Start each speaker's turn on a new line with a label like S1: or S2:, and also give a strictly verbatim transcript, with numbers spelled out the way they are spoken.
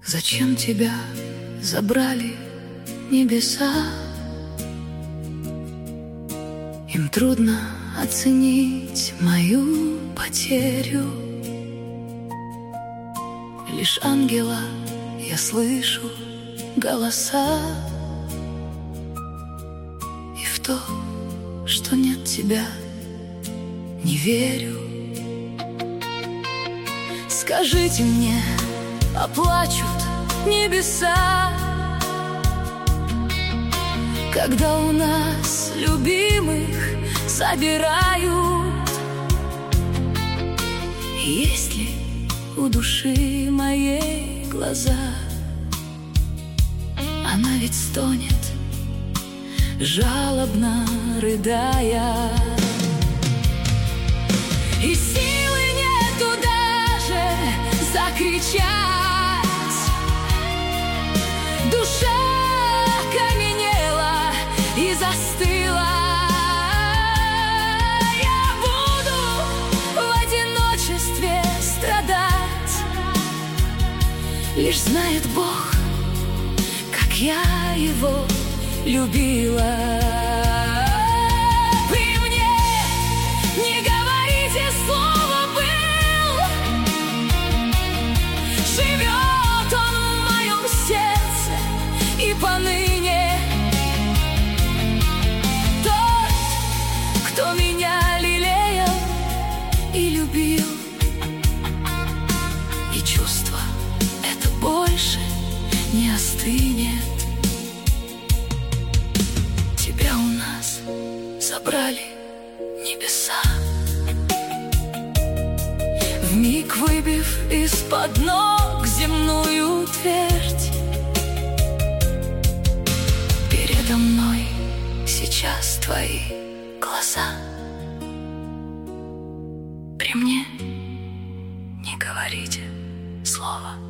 S1: Зачем тебя забрали небеса? Им трудно оценить мою потерю. Лишь ангела я слышу голоса, и в то, что нет тебя, не верю. Скажите мне, оплачут небеса, когда у нас любимых собирают? Есть ли у души моей глаза? Она ведь стонет, жалобно рыдая, и силы нету даже закричать. Душа окаменела и застыла. Я буду в одиночестве страдать. Лишь знает Бог, как я его любила. При мне не говорите слово «был». Живет он в моем сердце и поныне. Тот, кто меня лелеял и любил, и чувство это больше не остынет. Тебя у нас забрали небеса, вмиг выбив из-под ног земную твердь. Передо мной сейчас твои глаза. При мне не говорите слова.